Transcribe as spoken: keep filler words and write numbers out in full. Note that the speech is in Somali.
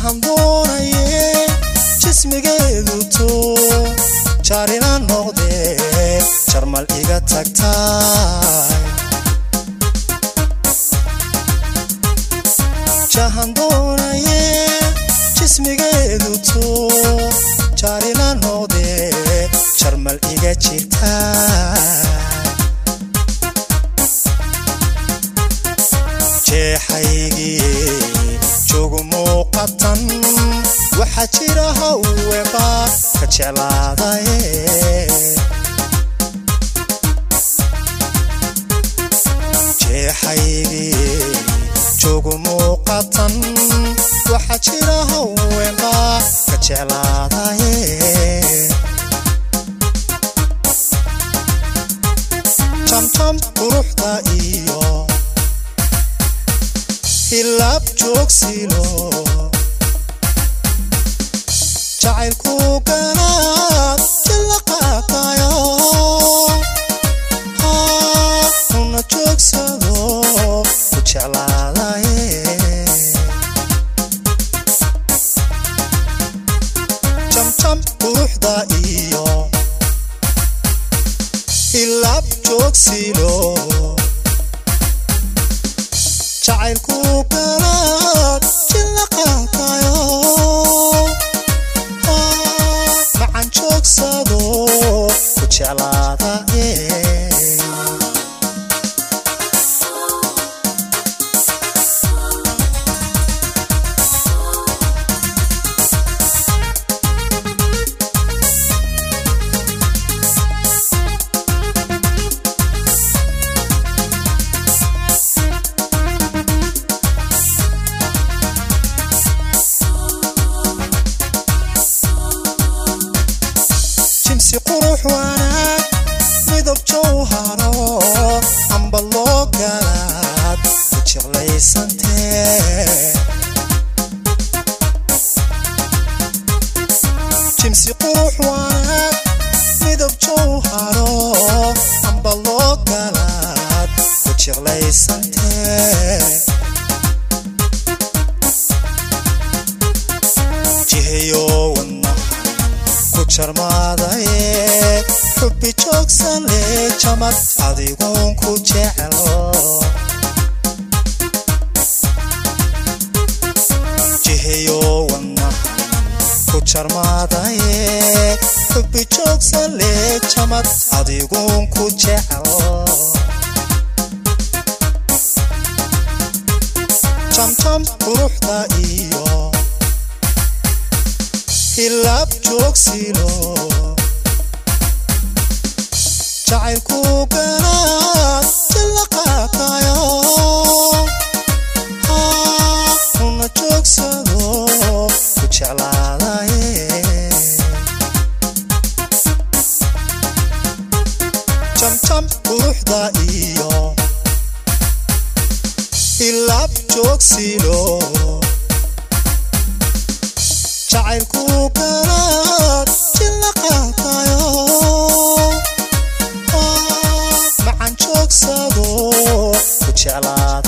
jahandonaye jismigeedu to jarina noqde jarmal iga tagtay jahandonaye jismigeedu to jarina noqde jarmal iga jirtay jeexaygi joogu muuqatan waxa jira haweenka ka jeclaaday jeexaygi joogu muuqatan waxa jira haweenka ka jeclaaday jamjam quruxda iyo hilab joogsilo jacaylku ganaad jila qaatayo una joogsado ku jeclaadaye jamjam quruxda iyo hilab joogsilo jacaylku ganaad jila qaatayo macan joogsado ku jeclaadaye جمسي قروح وانا مذب جوهره عم بالله قالت وشغلي سنتين جمسي قروح وانا مذب جوهره عم بالله قالت وشغلي سنتين جهيو sharmaadaye xubbi joogsan le jamad adigoon ku jecelo jiheyo wana ku sharmaadaye xubbi joogsan le jamad adigoon ku jecelo jamjam quruxda iyo hilab joogsilo jacaylku ganaad jila qaatayo una joogsado ku jeclaadaye jamjam quruxda iyo hilab joogsilo jacaylku ganaad jila qaatayo macan joogsado ku jeclaa